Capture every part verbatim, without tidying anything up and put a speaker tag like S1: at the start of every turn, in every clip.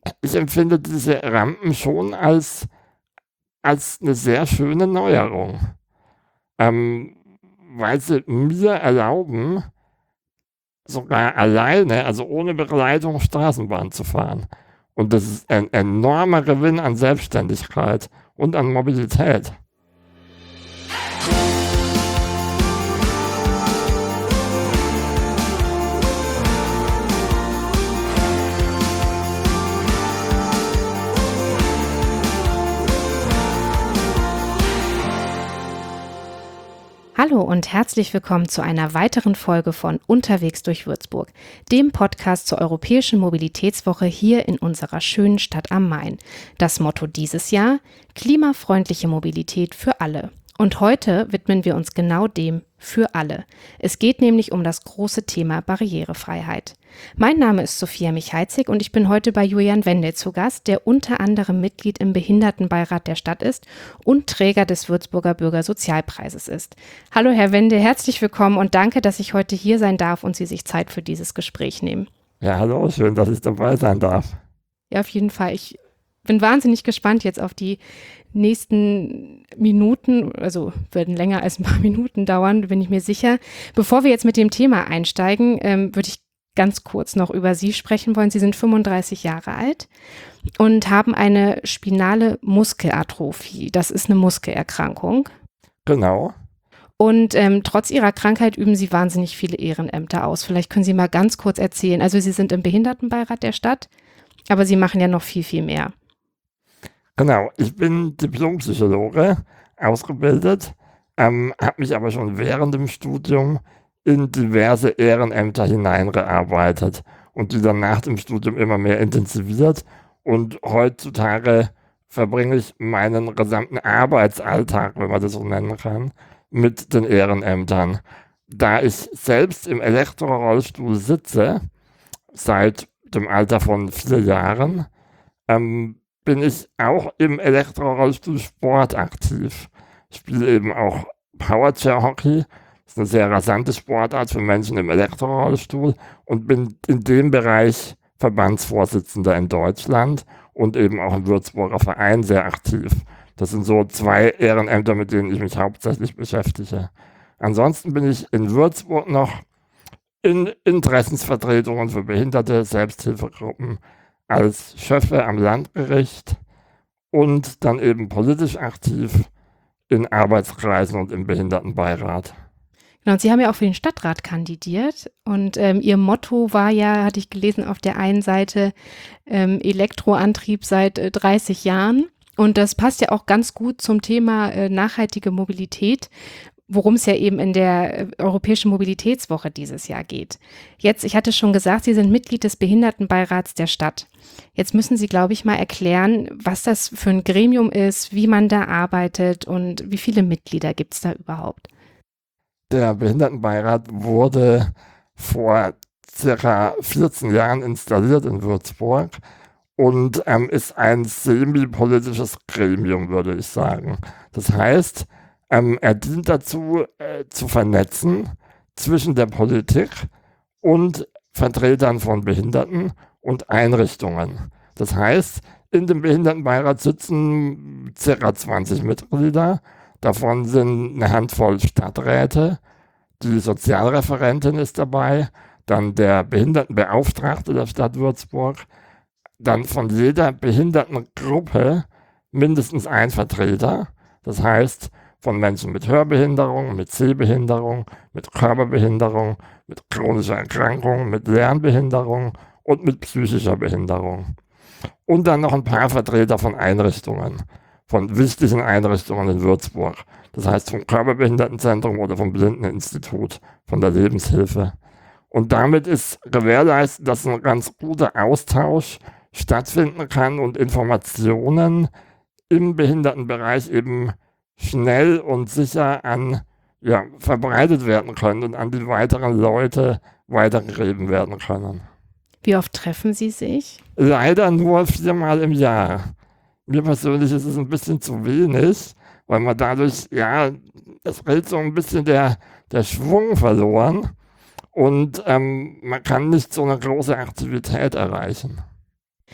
S1: ich empfinde diese Rampen schon als als 'ne sehr schöne Neuerung, ähm, weil sie mir erlauben sogar alleine, also ohne Begleitung, Straßenbahn zu fahren. Und das ist ein enormer Gewinn an Selbstständigkeit und an Mobilität.
S2: Hallo und herzlich willkommen zu einer weiteren Folge von Unterwegs durch Würzburg, dem Podcast zur Europäischen Mobilitätswoche hier in unserer schönen Stadt am Main. Das Motto dieses Jahr: klimafreundliche Mobilität für alle. Und heute widmen wir uns genau dem: für alle. Es geht nämlich um das große Thema Barrierefreiheit. Mein Name ist Sophia Michalzik und ich bin heute bei Julian Wendel zu Gast, der unter anderem Mitglied im Behindertenbeirat der Stadt ist und Träger des Würzburger Bürgersozialpreises ist. Hallo Herr Wendel, herzlich willkommen und danke, dass ich heute hier sein darf und Sie sich Zeit für dieses Gespräch nehmen.
S1: Ja, hallo, schön, dass ich dabei sein darf.
S2: Ja, auf jeden Fall. Ich bin wahnsinnig gespannt jetzt auf die nächsten Minuten, also werden länger als ein paar Minuten dauern, bin ich mir sicher. Bevor wir jetzt mit dem Thema einsteigen, ähm, würde ich ganz kurz noch über Sie sprechen wollen. Sie sind fünfunddreißig Jahre alt und haben eine spinale Muskelatrophie. Das ist eine Muskelerkrankung.
S1: Genau.
S2: Und ähm, trotz Ihrer Krankheit üben Sie wahnsinnig viele Ehrenämter aus. Vielleicht können Sie mal ganz kurz erzählen. Also Sie sind im Behindertenbeirat der Stadt, aber Sie machen ja noch viel, viel mehr.
S1: Genau, ich bin Diplompsychologe, ausgebildet, ähm, habe mich aber schon während dem Studium in diverse Ehrenämter hineingearbeitet und die dann nach dem Studium immer mehr intensiviert. Und heutzutage verbringe ich meinen gesamten Arbeitsalltag, wenn man das so nennen kann, mit den Ehrenämtern. Da ich selbst im Elektrorollstuhl sitze, seit dem Alter von vier Jahren, ähm, bin ich auch im Elektrorollstuhlsport aktiv. Ich spiele eben auch Powerchair-Hockey. Das ist eine sehr rasante Sportart für Menschen im Elektrorollstuhl und bin in dem Bereich Verbandsvorsitzender in Deutschland und eben auch im Würzburger Verein sehr aktiv. Das sind so zwei Ehrenämter, mit denen ich mich hauptsächlich beschäftige. Ansonsten bin ich in Würzburg noch in Interessensvertretungen für behinderte Selbsthilfegruppen als Schöffe am Landgericht und dann eben politisch aktiv in Arbeitskreisen und im Behindertenbeirat.
S2: Genau, und Sie haben ja auch für den Stadtrat kandidiert und ähm, Ihr Motto war ja, hatte ich gelesen, auf der einen Seite ähm, Elektroantrieb seit äh, dreißig Jahren und das passt ja auch ganz gut zum Thema äh, nachhaltige Mobilität, worum es ja eben in der äh, Europäischen Mobilitätswoche dieses Jahr geht. Jetzt, ich hatte schon gesagt, Sie sind Mitglied des Behindertenbeirats der Stadt. Jetzt müssen Sie, glaube ich, mal erklären, was das für ein Gremium ist, wie man da arbeitet und wie viele Mitglieder gibt es da überhaupt?
S1: Der Behindertenbeirat wurde vor circa vierzehn Jahren installiert in Würzburg und ähm, ist ein semi-politisches Gremium, würde ich sagen. Das heißt, ähm, er dient dazu, äh, zu vernetzen zwischen der Politik und Vertretern von Behinderten und Einrichtungen. Das heißt, in dem Behindertenbeirat sitzen circa zwanzig Mitglieder. Davon sind eine Handvoll Stadträte, die Sozialreferentin ist dabei, dann der Behindertenbeauftragte der Stadt Würzburg, dann von jeder Behindertengruppe mindestens ein Vertreter, das heißt von Menschen mit Hörbehinderung, mit Sehbehinderung, mit Körperbehinderung, mit chronischer Erkrankung, mit Lernbehinderung und mit psychischer Behinderung. Und dann noch ein paar Vertreter von Einrichtungen, von wichtigen Einrichtungen in Würzburg. Das heißt vom Körperbehindertenzentrum oder vom Blindeninstitut, von der Lebenshilfe. Und damit ist gewährleistet, dass ein ganz guter Austausch stattfinden kann und Informationen im Behindertenbereich eben schnell und sicher an, ja, verbreitet werden können und an die weiteren Leute weitergegeben werden können.
S2: Wie oft treffen Sie sich?
S1: Leider nur viermal im Jahr. Mir persönlich ist es ein bisschen zu wenig, weil man dadurch, ja, es geht so ein bisschen der, der Schwung verloren und ähm, man kann nicht so eine große Aktivität erreichen.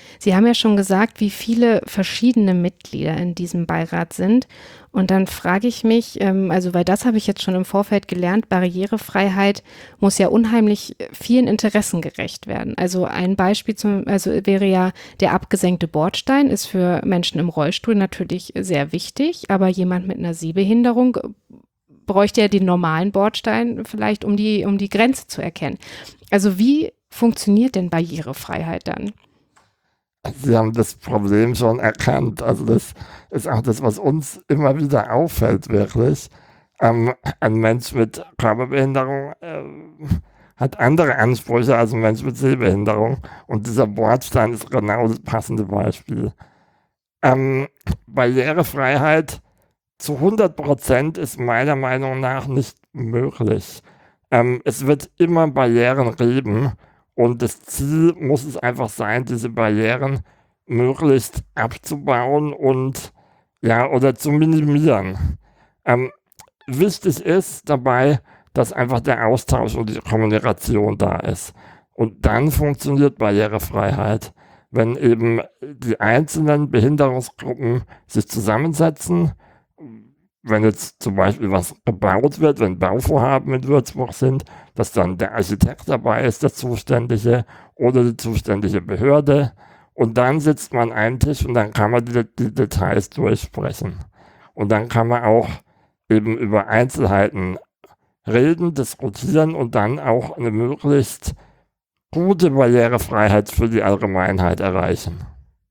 S2: Sie haben ja schon gesagt, wie viele verschiedene Mitglieder in diesem Beirat sind. Und dann frage ich mich, ähm, also weil das habe ich jetzt schon im Vorfeld gelernt, Barrierefreiheit muss ja unheimlich vielen Interessen gerecht werden. Also ein Beispiel zum, also wäre ja der abgesenkte Bordstein ist für Menschen im Rollstuhl natürlich sehr wichtig, aber jemand mit einer Sehbehinderung bräuchte ja den normalen Bordstein vielleicht, um die, um die Grenze zu erkennen. Also wie funktioniert denn Barrierefreiheit dann?
S1: Sie haben das Problem schon erkannt. Also das ist auch das, was uns immer wieder auffällt, wirklich. Ähm, ein Mensch mit Körperbehinderung äh, hat andere Ansprüche als ein Mensch mit Sehbehinderung. Und dieser Bordstein ist genau das passende Beispiel. Ähm, Barrierefreiheit zu hundert Prozent ist meiner Meinung nach nicht möglich. Ähm, es wird immer Barrieren geben und das Ziel muss es einfach sein, diese Barrieren möglichst abzubauen und ja, oder zu minimieren. Ähm, wichtig ist dabei, dass einfach der Austausch und die Kommunikation da ist. Und dann funktioniert Barrierefreiheit, wenn eben die einzelnen Behinderungsgruppen sich zusammensetzen. Wenn jetzt zum Beispiel was gebaut wird, wenn Bauvorhaben in Würzburg sind, dass dann der Architekt dabei ist, der Zuständige oder die zuständige Behörde. Und dann sitzt man an einem Tisch und dann kann man die, die Details durchsprechen. Und dann kann man auch eben über Einzelheiten reden, diskutieren und dann auch eine möglichst gute Barrierefreiheit für die Allgemeinheit erreichen.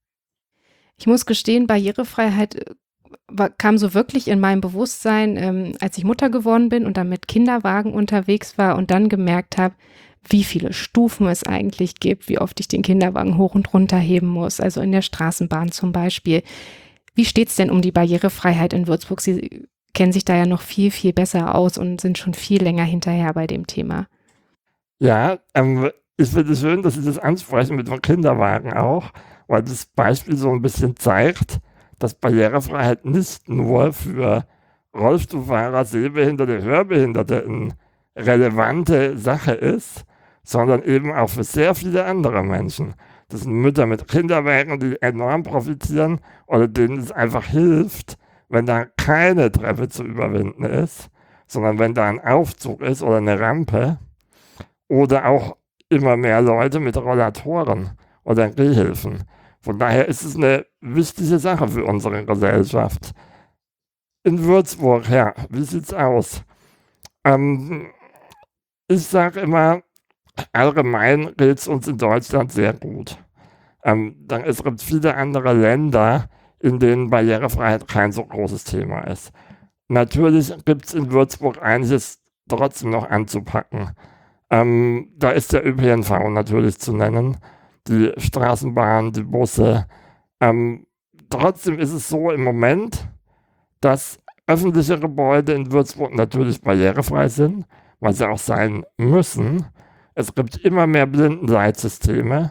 S2: Ich muss gestehen, Barrierefreiheit war, kam so wirklich in meinem Bewusstsein, ähm, als ich Mutter geworden bin und dann mit Kinderwagen unterwegs war und dann gemerkt habe, wie viele Stufen es eigentlich gibt, wie oft ich den Kinderwagen hoch und runter heben muss, also in der Straßenbahn zum Beispiel. Wie steht es denn um die Barrierefreiheit in Würzburg? Sie kennen sich da ja noch viel, viel besser aus und sind schon viel länger hinterher bei dem Thema.
S1: Ja, ähm, ich finde es schön, dass Sie das ansprechen mit dem Kinderwagen auch, weil das Beispiel so ein bisschen zeigt, dass Barrierefreiheit nicht nur für Rollstuhlfahrer, Sehbehinderte, Hörbehinderte eine relevante Sache ist, sondern eben auch für sehr viele andere Menschen. Das sind Mütter mit Kinderwagen, die enorm profitieren oder denen es einfach hilft, wenn da keine Treppe zu überwinden ist, sondern wenn da ein Aufzug ist oder eine Rampe oder auch immer mehr Leute mit Rollatoren oder Gehhilfen. Von daher ist es eine wichtige Sache für unsere Gesellschaft. In Würzburg, ja, wie sieht's aus? Ähm, ich sage immer, allgemein geht es uns in Deutschland sehr gut. Ähm, dann, es gibt viele andere Länder, in denen Barrierefreiheit kein so großes Thema ist. Natürlich gibt es in Würzburg einiges trotzdem noch anzupacken. Ähm, da ist der Ö P N V natürlich zu nennen, die Straßenbahn, die Busse. Ähm, trotzdem ist es so im Moment, dass öffentliche Gebäude in Würzburg natürlich barrierefrei sind, weil sie auch sein müssen. Es gibt immer mehr Blindenleitsysteme,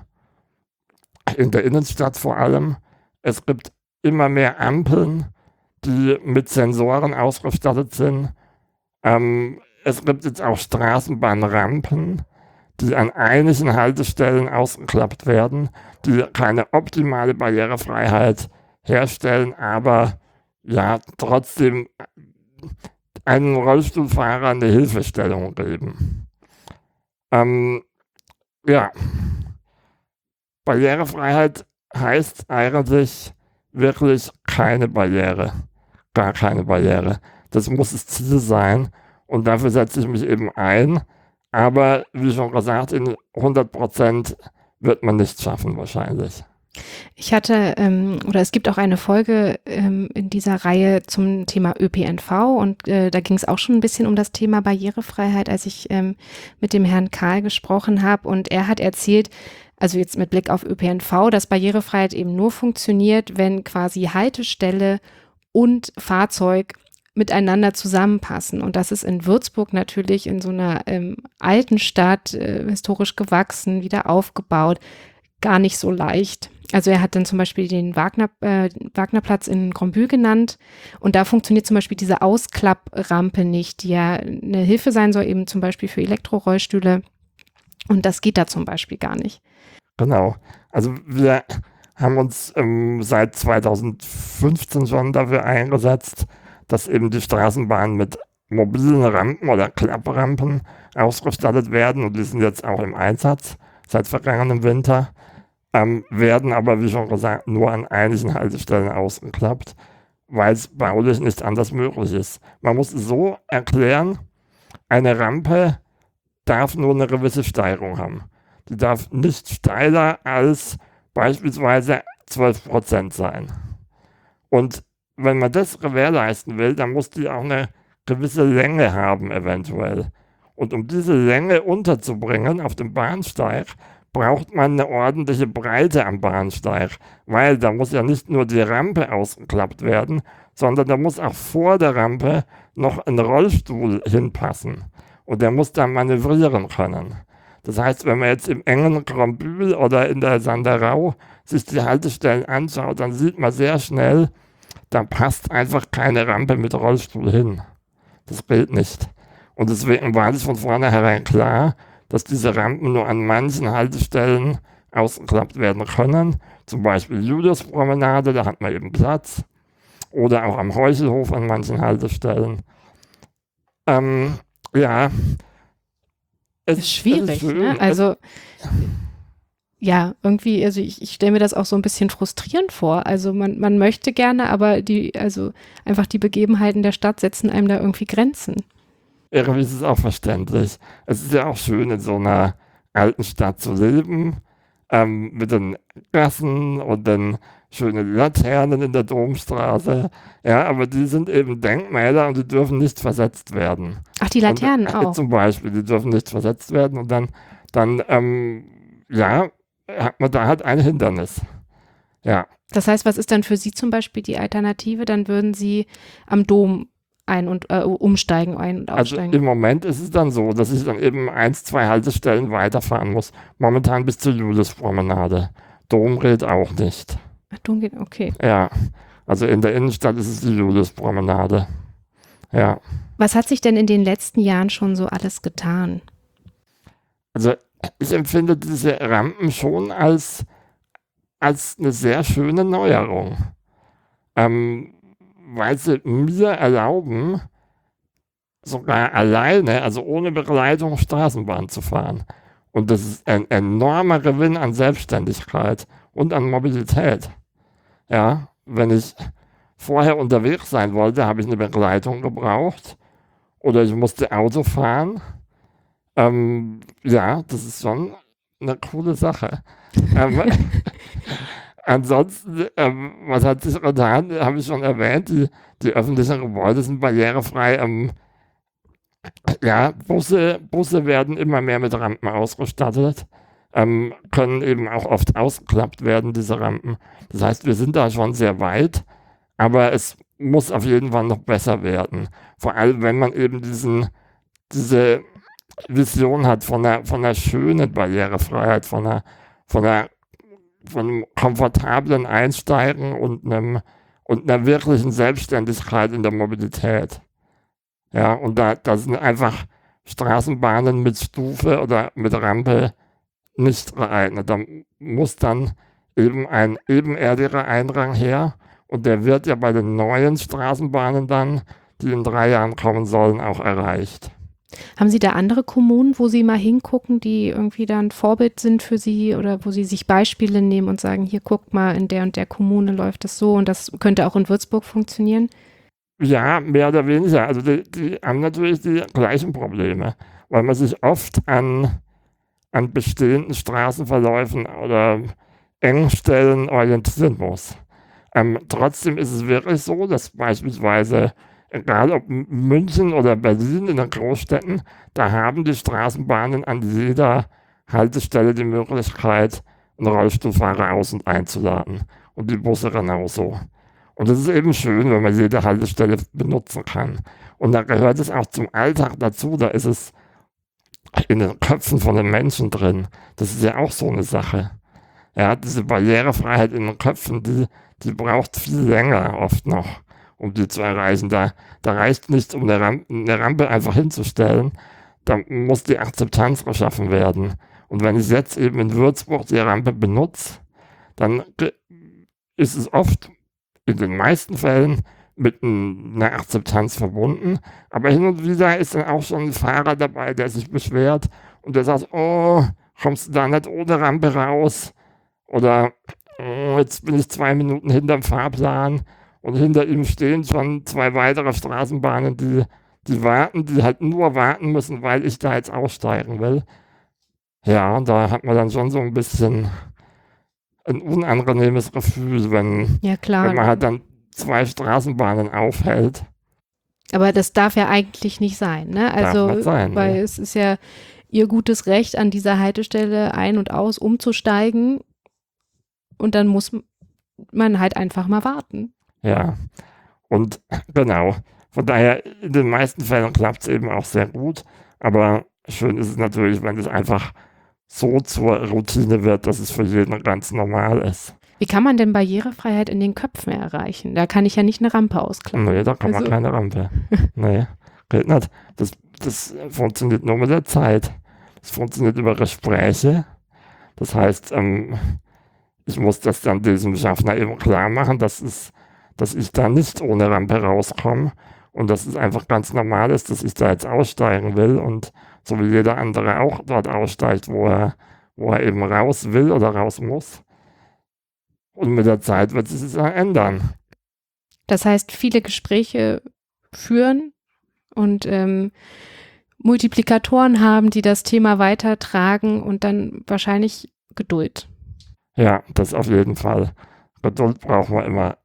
S1: in der Innenstadt vor allem. Es gibt immer mehr Ampeln, die mit Sensoren ausgestattet sind. Ähm, es gibt jetzt auch Straßenbahnrampen, die an einigen Haltestellen ausgeklappt werden, die keine optimale Barrierefreiheit herstellen, aber ja, trotzdem einem Rollstuhlfahrer eine Hilfestellung geben. Ähm, ja, Barrierefreiheit heißt eigentlich wirklich keine Barriere, gar keine Barriere. Das muss das Ziel sein und dafür setze ich mich eben ein. Aber wie schon gesagt, in hundert Prozent wird man nichts schaffen wahrscheinlich.
S2: Ich hatte, ähm, oder es gibt auch eine Folge ähm, in dieser Reihe zum Thema Ö P N V und äh, da ging es auch schon ein bisschen um das Thema Barrierefreiheit, als ich ähm, mit dem Herrn Karl gesprochen habe und er hat erzählt, also jetzt mit Blick auf Ö P N V, dass Barrierefreiheit eben nur funktioniert, wenn quasi Haltestelle und Fahrzeug miteinander zusammenpassen. Und das ist in Würzburg natürlich in so einer ähm, alten Stadt, äh, historisch gewachsen, wieder aufgebaut, gar nicht so leicht. Also er hat dann zum Beispiel den Wagner, äh, Wagnerplatz in Grombühl genannt und da funktioniert zum Beispiel diese Ausklapprampe nicht, die ja eine Hilfe sein soll, eben zum Beispiel für Elektrorollstühle und das geht da zum Beispiel gar nicht.
S1: Genau. Also wir haben uns ähm, seit zweitausendfünfzehn schon dafür eingesetzt, dass eben die Straßenbahnen mit mobilen Rampen oder Klapprampen ausgestattet werden und die sind jetzt auch im Einsatz seit vergangenem Winter, ähm, werden aber, wie schon gesagt, nur an einigen Haltestellen ausgeklappt, weil es baulich nicht anders möglich ist. Man muss es so erklären, eine Rampe darf nur eine gewisse Steigung haben. Die darf nicht steiler als beispielsweise zwölf Prozent sein. Und wenn man das gewährleisten will, dann muss die auch eine gewisse Länge haben eventuell. Und um diese Länge unterzubringen auf dem Bahnsteig, braucht man eine ordentliche Breite am Bahnsteig, weil da muss ja nicht nur die Rampe ausgeklappt werden, sondern da muss auch vor der Rampe noch ein Rollstuhl hinpassen. Und der muss dann manövrieren können. Das heißt, wenn man jetzt im engen Grombühl oder in der Sanderau sich die Haltestellen anschaut, dann sieht man sehr schnell, da passt einfach keine Rampe mit Rollstuhl hin. Das geht nicht. Und deswegen war es von vornherein klar, dass diese Rampen nur an manchen Haltestellen ausgeklappt werden können. Zum Beispiel Juliuspromenade, da hat man eben Platz. Oder auch am Heuchelhof an manchen Haltestellen. Ähm, ja.
S2: Es ist schwierig, es ist ne? Also, ja, irgendwie, also ich, ich stelle mir das auch so ein bisschen frustrierend vor. Also man, man möchte gerne, aber die, also einfach die Begebenheiten der Stadt setzen einem da irgendwie Grenzen.
S1: Irgendwie ist es auch verständlich. Es ist ja auch schön, in so einer alten Stadt zu leben, ähm, mit den Gassen und den schönen Laternen in der Domstraße. Ja, aber die sind eben Denkmäler und die dürfen nicht versetzt werden.
S2: Ach, die Laternen
S1: und, äh,
S2: auch?
S1: Zum Beispiel, die dürfen nicht versetzt werden und dann, dann ähm, ja, hat man da halt ein Hindernis. Ja.
S2: Das heißt, was ist dann für Sie zum Beispiel die Alternative? Dann würden Sie am Dom ein- und äh, umsteigen, ein- und aussteigen.
S1: Also im Moment ist es dann so, dass ich dann eben eins, zwei Haltestellen weiterfahren muss. Momentan bis zur Juliuspromenade. Dom geht auch nicht.
S2: Ach, Dom geht, okay.
S1: Ja, also in der Innenstadt ist es die Juliuspromenade. Ja.
S2: Was hat sich denn in den letzten Jahren schon so alles getan?
S1: Also ich empfinde diese Rampen schon als, als eine sehr schöne Neuerung. Ähm, weil sie mir erlauben, sogar alleine, also ohne Begleitung, Straßenbahn zu fahren. Und das ist ein enormer Gewinn an Selbstständigkeit und an Mobilität. Ja, wenn ich vorher unterwegs sein wollte, habe ich eine Begleitung gebraucht oder ich musste Auto fahren. Ähm, ja, das ist schon eine coole Sache. ähm, Ansonsten, ähm, was hat sich getan, habe ich schon erwähnt, die, die öffentlichen Gebäude sind barrierefrei. Ähm, ja, Busse, Busse werden immer mehr mit Rampen ausgestattet, ähm, können eben auch oft ausgeklappt werden, diese Rampen. Das heißt, wir sind da schon sehr weit, aber es muss auf jeden Fall noch besser werden. Vor allem, wenn man eben diesen, diese Vision hat von einer, von einer schönen Barrierefreiheit, von einer, von einer von einem komfortablen Einsteigen und, einem, und einer wirklichen Selbstständigkeit in der Mobilität. Ja, und da, da sind einfach Straßenbahnen mit Stufe oder mit Rampe nicht geeignet. Da muss dann eben ein ebenerdiger Einrang her und der wird ja bei den neuen Straßenbahnen dann, die in drei Jahren kommen sollen, auch erreicht.
S2: Haben Sie da andere Kommunen, wo Sie mal hingucken, die irgendwie da ein Vorbild sind für Sie oder wo Sie sich Beispiele nehmen und sagen, hier guckt mal, in der und der Kommune läuft das so und das könnte auch in Würzburg funktionieren?
S1: Ja, mehr oder weniger. Also die, die haben natürlich die gleichen Probleme, weil man sich oft an, an bestehenden Straßenverläufen oder Engstellen orientieren muss. Ähm, trotzdem ist es wirklich so, dass beispielsweise egal ob München oder Berlin in den Großstädten, da haben die Straßenbahnen an jeder Haltestelle die Möglichkeit, einen Rollstuhlfahrer aus- und einzuladen. Und die Busse genauso. Und das ist eben schön, wenn man jede Haltestelle benutzen kann. Und da gehört es auch zum Alltag dazu, da ist es in den Köpfen von den Menschen drin. Das ist ja auch so eine Sache. Ja, diese Barrierefreiheit in den Köpfen, die, die braucht viel länger oft noch, um die zu erreichen. Da, da reicht nicht, um eine Rampe, eine Rampe einfach hinzustellen. Da muss die Akzeptanz geschaffen werden. Und wenn ich jetzt eben in Würzburg die Rampe benutze, dann ist es oft in den meisten Fällen mit einer Akzeptanz verbunden. Aber hin und wieder ist dann auch schon ein Fahrer dabei, der sich beschwert und der sagt, oh, kommst du da nicht ohne Rampe raus? Oder oh, jetzt bin ich zwei Minuten hinterm Fahrplan und hinter ihm stehen schon zwei weitere Straßenbahnen, die, die warten, die halt nur warten müssen, weil ich da jetzt aussteigen will. Ja, und da hat man dann schon so ein bisschen ein unangenehmes Gefühl, wenn,
S2: Ja, klar.
S1: wenn man halt dann zwei Straßenbahnen aufhält.
S2: Aber das darf ja eigentlich nicht sein, ne? Also,
S1: Darf nicht sein,
S2: weil
S1: ne?
S2: es ist ja ihr gutes Recht, an dieser Haltestelle ein- und aus umzusteigen. Und dann muss man halt einfach mal warten.
S1: Ja, und genau. Von daher, in den meisten Fällen klappt es eben auch sehr gut. Aber schön ist es natürlich, wenn es einfach so zur Routine wird, dass es für jeden ganz normal ist.
S2: Wie kann man denn Barrierefreiheit in den Köpfen erreichen? Da kann ich ja nicht eine Rampe ausklappen.
S1: Nee, da kann man
S2: Also-
S1: keine Rampe. Nee, geht nicht. Das, das funktioniert nur mit der Zeit. Das funktioniert über Gespräche. Das heißt, ähm, ich muss das dann diesem Schaffner eben klar machen, dass, es, dass ich da nicht ohne Rampe rauskomme und dass es einfach ganz normal ist, dass ich da jetzt aussteigen will und so wie jeder andere auch dort aussteigt, wo er, wo er eben raus will oder raus muss. Und mit der Zeit wird sich das dann ändern.
S2: Das heißt, viele Gespräche führen und ähm, Multiplikatoren haben, die das Thema weitertragen und dann wahrscheinlich Geduld.
S1: Ja, das auf jeden Fall. Geduld brauchen wir immer.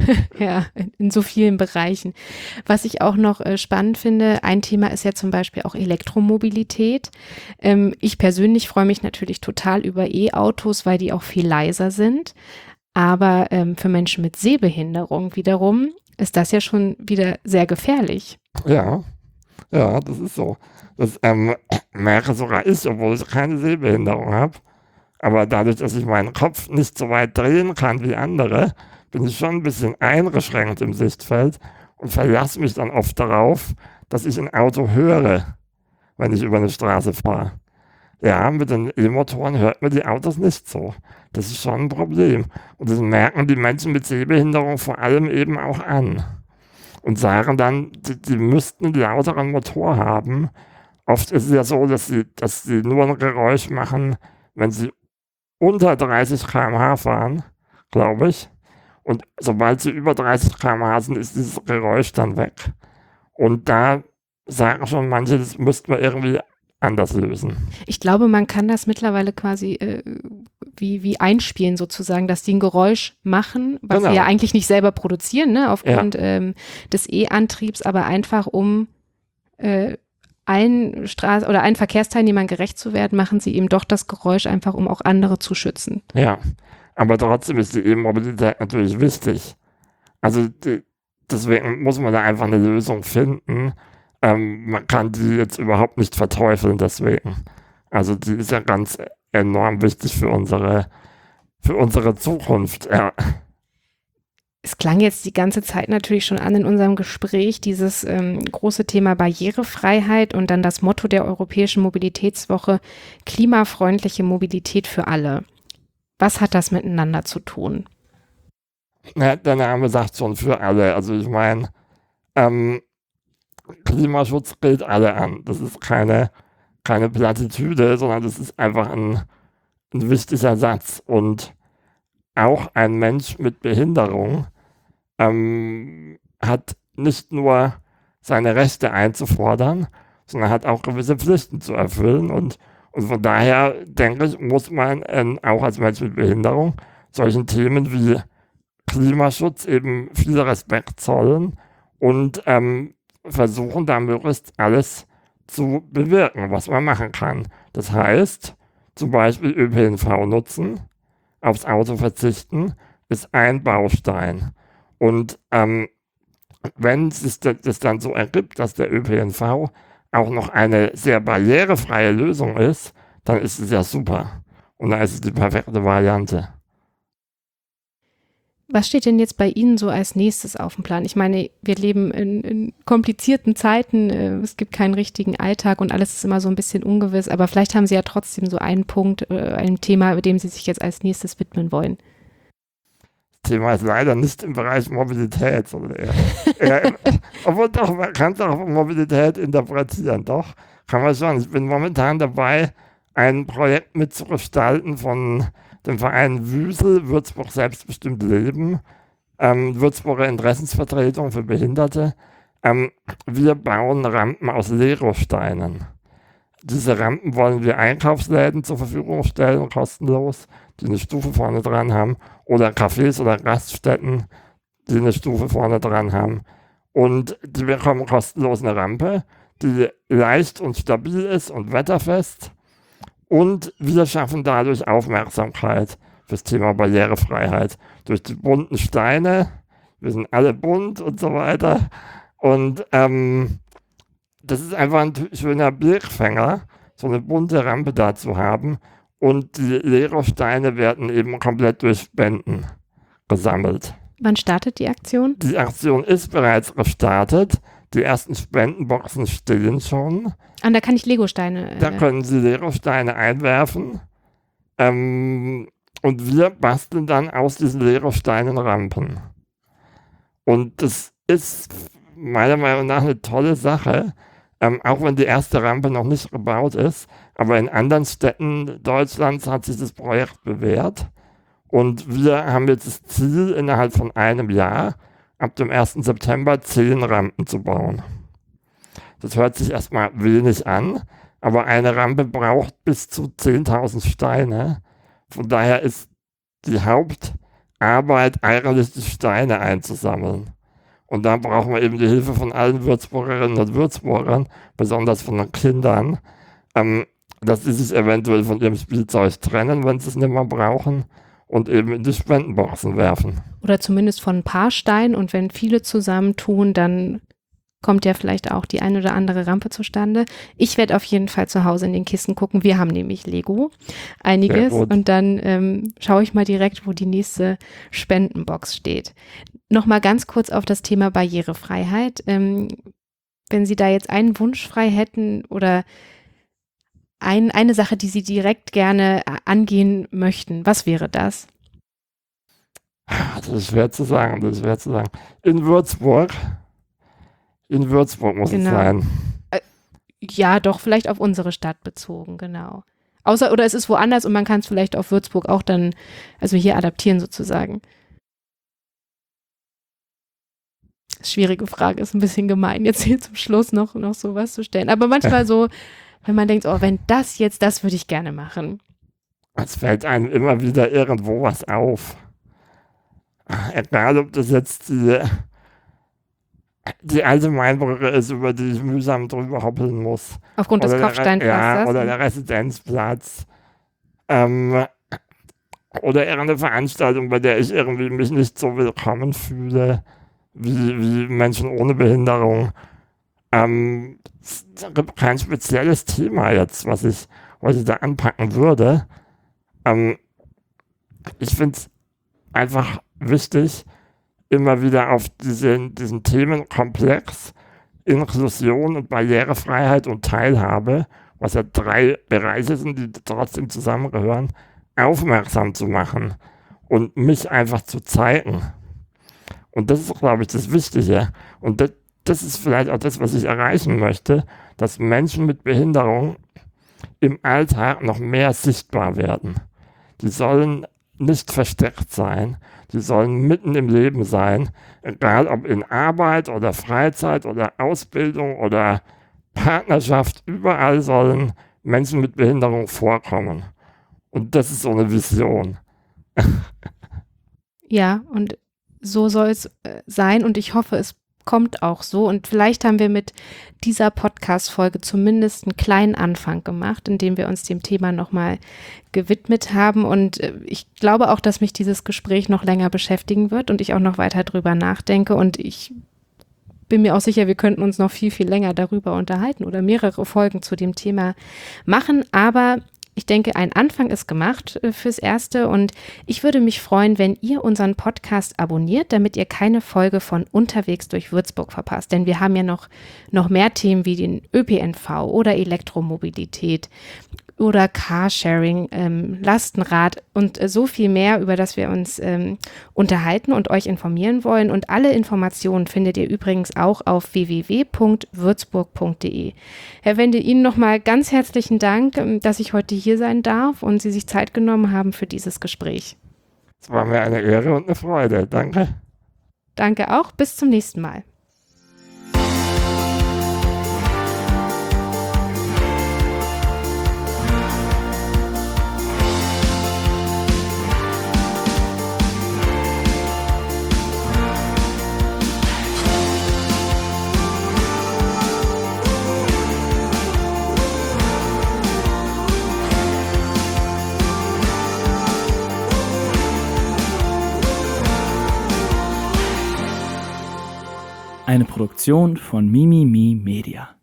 S2: Ja, in, in so vielen Bereichen. Was ich auch noch äh, spannend finde, ein Thema ist ja zum Beispiel auch Elektromobilität. Ähm, ich persönlich freue mich natürlich total über E-Autos, weil die auch viel leiser sind. Aber ähm, für Menschen mit Sehbehinderung wiederum ist das ja schon wieder sehr gefährlich.
S1: Ja, ja, das ist so. Das ähm, merke sogar ich, obwohl ich keine Sehbehinderung habe. Aber dadurch, dass ich meinen Kopf nicht so weit drehen kann wie andere, bin ich schon ein bisschen eingeschränkt im Sichtfeld und verlasse mich dann oft darauf, dass ich ein Auto höre, wenn ich über eine Straße fahre. Ja, mit den E-Motoren hört man die Autos nicht so. Das ist schon ein Problem. Und das merken die Menschen mit Sehbehinderung vor allem eben auch an. Und sagen dann, die, die müssten einen lauteren Motor haben. Oft ist es ja so, dass sie, dass sie nur ein Geräusch machen, wenn sie unter dreißig Kilometer pro Stunde fahren, glaube ich. Und sobald sie über dreißig Kilometer pro Stunde sind, ist dieses Geräusch dann weg. Und da sagen schon manche, das müssten wir irgendwie anders lösen.
S2: Ich glaube, man kann das mittlerweile quasi äh, wie, wie einspielen sozusagen, dass die ein Geräusch machen, was
S1: Genau.
S2: sie ja eigentlich nicht selber produzieren, ne, aufgrund ähm, des E-Antriebs, aber einfach um äh, allen Straßen oder allen Verkehrsteilnehmern gerecht zu werden, machen sie eben doch das Geräusch einfach, um auch andere zu schützen.
S1: Ja, aber trotzdem ist die E-Mobilität natürlich wichtig. Also die, deswegen muss man da einfach eine Lösung finden. Ähm, man kann die jetzt überhaupt nicht verteufeln deswegen. Also die ist ja ganz enorm wichtig für unsere, für unsere Zukunft. Ja.
S2: Es klang jetzt die ganze Zeit natürlich schon an in unserem Gespräch, dieses ähm, große Thema Barrierefreiheit und dann das Motto der Europäischen Mobilitätswoche, klimafreundliche Mobilität für alle. Was hat das miteinander zu tun?
S1: Ja, der Name sagt schon für alle. Also ich meine, ähm, Klimaschutz gilt alle an. Das ist keine, keine Plattitüde, sondern das ist einfach ein, ein wichtiger Satz. Und auch ein Mensch mit Behinderung ähm, hat nicht nur seine Rechte einzufordern, sondern hat auch gewisse Pflichten zu erfüllen. Und, und von daher, denke ich, muss man ähm, auch als Mensch mit Behinderung solchen Themen wie Klimaschutz eben viel Respekt zollen und ähm, versuchen, da möglichst alles zu bewirken, was man machen kann. Das heißt, zum Beispiel Ö P N V nutzen, aufs Auto verzichten, ist ein Baustein. Und ähm, wenn sich das dann so ergibt, dass der Ö P N V auch noch eine sehr barrierefreie Lösung ist, dann ist es ja super. Und dann ist es die perfekte Variante.
S2: Was steht denn jetzt bei Ihnen so als nächstes auf dem Plan? Ich meine, wir leben in, in komplizierten Zeiten, äh, es gibt keinen richtigen Alltag und alles ist immer so ein bisschen ungewiss, aber vielleicht haben Sie ja trotzdem so einen Punkt, äh, ein Thema, dem Sie sich jetzt als nächstes widmen wollen.
S1: Thema ist leider nicht im Bereich Mobilität, sondern eher, eher im, obwohl doch, man kann es auch Mobilität interpretieren, doch, kann man schon. Ich bin momentan dabei, ein Projekt mitzugestalten von dem Verein Wüsel, Würzburg Selbstbestimmt Leben, ähm, Würzburger Interessensvertretung für Behinderte. Ähm, wir bauen Rampen aus Legosteinen. Diese Rampen wollen wir Einkaufsläden zur Verfügung stellen, kostenlos, die eine Stufe vorne dran haben, oder Cafés oder Gaststätten, die eine Stufe vorne dran haben. Und die bekommen kostenlos eine Rampe, die leicht und stabil ist und wetterfest. Und wir schaffen dadurch Aufmerksamkeit fürs Thema Barrierefreiheit. Durch die bunten Steine, wir sind alle bunt und so weiter. Und ähm, das ist einfach ein schöner Blickfänger, so eine bunte Rampe da zu haben. Und die Legosteine werden eben komplett durch Spenden gesammelt.
S2: Wann startet die Aktion?
S1: Die Aktion ist bereits gestartet. Die ersten Spendenboxen stehen schon.
S2: Ah, da kann ich Legosteine. Äh,
S1: Da können Sie Legosteine einwerfen. Ähm, und wir basteln dann aus diesen Legosteinen Rampen. Und das ist meiner Meinung nach eine tolle Sache. Ähm, auch wenn die erste Rampe noch nicht gebaut ist. Aber in anderen Städten Deutschlands hat sich das Projekt bewährt. Und wir haben jetzt das Ziel, innerhalb von einem Jahr, ab dem ersten September, zehn Rampen zu bauen. Das hört sich erstmal wenig an, aber eine Rampe braucht bis zu zehntausend Steine. Von daher ist die Hauptarbeit eigentlich, die Steine einzusammeln. Und da brauchen wir eben die Hilfe von allen Würzburgerinnen und Würzburgern, besonders von den Kindern, ähm, dass sie sich eventuell von ihrem Spielzeug trennen, wenn sie es nicht mehr brauchen, und eben in die Spendenboxen werfen.
S2: Oder zumindest von ein paar Steinen, und wenn viele zusammentun, dann kommt ja vielleicht auch die ein oder andere Rampe zustande. Ich werde auf jeden Fall zu Hause in den Kisten gucken. Wir haben nämlich Lego, einiges, und dann ähm, schaue ich mal direkt, wo die nächste Spendenbox steht. Nochmal ganz kurz auf das Thema Barrierefreiheit. Ähm, wenn Sie da jetzt einen Wunsch frei hätten oder ein, eine Sache, die Sie direkt gerne angehen möchten, was wäre das?
S1: Das ist schwer zu sagen, das ist schwer zu sagen. In Würzburg, in Würzburg muss
S2: Genau.
S1: es sein.
S2: Äh, ja, doch, vielleicht auf unsere Stadt bezogen, genau. Außer, oder es ist woanders und man kann es vielleicht auf Würzburg auch dann, also hier adaptieren sozusagen. Schwierige Frage, ist ein bisschen gemein, jetzt hier zum Schluss noch, noch sowas zu stellen. Aber manchmal so, wenn man denkt, oh, wenn das jetzt, das würde ich gerne machen.
S1: Es fällt einem immer wieder irgendwo was auf. Egal, ob das jetzt die, die alte Mainbrücke ist, über die ich mühsam drüber hoppeln muss.
S2: Aufgrund des Kopfsteinpflasters?
S1: Ja, oder der Residenzplatz. Ähm, oder irgendeine Veranstaltung, bei der ich irgendwie mich nicht so willkommen fühle, wie, wie Menschen ohne Behinderung. Ähm, es gibt kein spezielles Thema jetzt, was ich, was ich da anpacken würde. Ähm, ich finde es einfach wichtig, immer wieder auf diesen, diesen Themenkomplex Inklusion und Barrierefreiheit und Teilhabe, was ja drei Bereiche sind, die trotzdem zusammengehören, aufmerksam zu machen und mich einfach zu zeigen. Und das ist, glaube ich, das Wichtige. Und das, das ist vielleicht auch das, was ich erreichen möchte, dass Menschen mit Behinderung im Alltag noch mehr sichtbar werden. Die sollen nicht versteckt sein, die sollen mitten im Leben sein, egal ob in Arbeit oder Freizeit oder Ausbildung oder Partnerschaft, überall sollen Menschen mit Behinderung vorkommen. Und das ist so eine Vision.
S2: Ja, und so soll es äh, sein, und ich hoffe, es kommt auch so. Und vielleicht haben wir mit dieser Podcast-Folge zumindest einen kleinen Anfang gemacht, indem wir uns dem Thema nochmal gewidmet haben. Und äh, ich glaube auch, dass mich dieses Gespräch noch länger beschäftigen wird und ich auch noch weiter drüber nachdenke. Und ich bin mir auch sicher, wir könnten uns noch viel, viel länger darüber unterhalten oder mehrere Folgen zu dem Thema machen. Aber ich denke, ein Anfang ist gemacht äh, fürs Erste, und ich würde mich freuen, wenn ihr unseren Podcast abonniert, damit ihr keine Folge von Unterwegs durch Würzburg verpasst. Denn wir haben ja noch, noch mehr Themen wie den Ö P N V oder Elektromobilität oder Carsharing, ähm, Lastenrad und äh, so viel mehr, über das wir uns ähm, unterhalten und euch informieren wollen. Und alle Informationen findet ihr übrigens auch auf w w w punkt würzburg punkt d e. Herr Wende, Ihnen nochmal ganz herzlichen Dank, ähm, dass ich heute hier sein darf und Sie sich Zeit genommen haben für dieses Gespräch.
S1: Es war mir eine Ehre und eine Freude. Danke.
S2: Danke auch. Bis zum nächsten Mal.
S3: Eine Produktion von Mimimi Media.